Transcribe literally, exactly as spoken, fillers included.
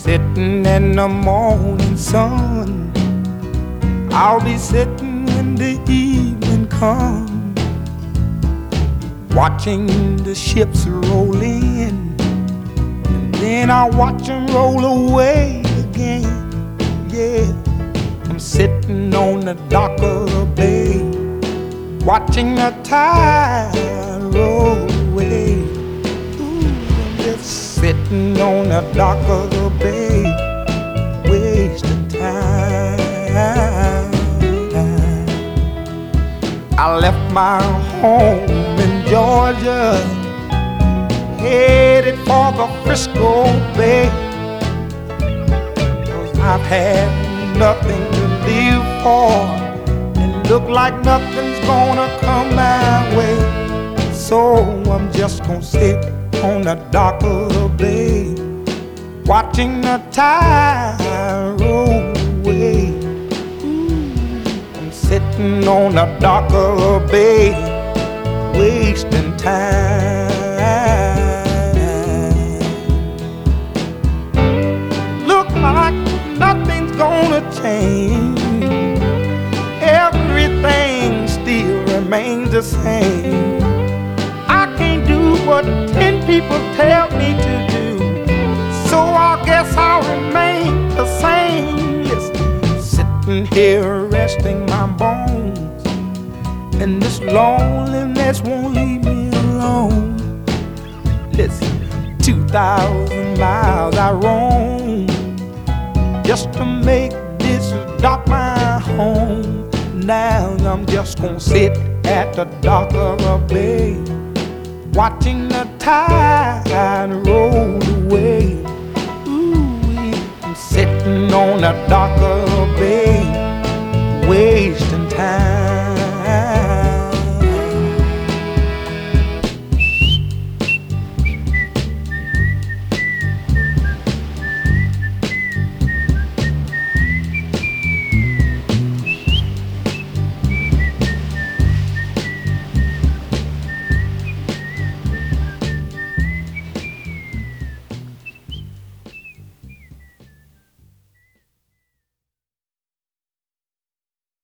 sitting in the morning sun. I'll be sitting when the evening comes, watching the ships roll in, and then I'll watch them roll away again. Yeah, I'm sitting on the dock of the bay, watching the tide roll away. Ooh, I'm just sitting on the dock of the bay, wasting time. I left my home in Georgia, headed for the Frisco Bay, 'cause I've had nothing to live for, and look like nothing's gonna come my way. So I'm just gonna sit on the dock of the bay, watching the tide roll away. Sitting on the dock of the bay, wasting time. Look like nothing's gonna change, everything still remains the same. I can't do what ten people tell me to do, so I guess I'll remain the same. Listen, sitting here resting my bones, and this loneliness won't leave me alone. Listen, two thousand miles I roam just to make this dock my home. Now I'm just gonna sit at the dock of the bay, watching the tide roll away. Ooh, I'm sitting on the dock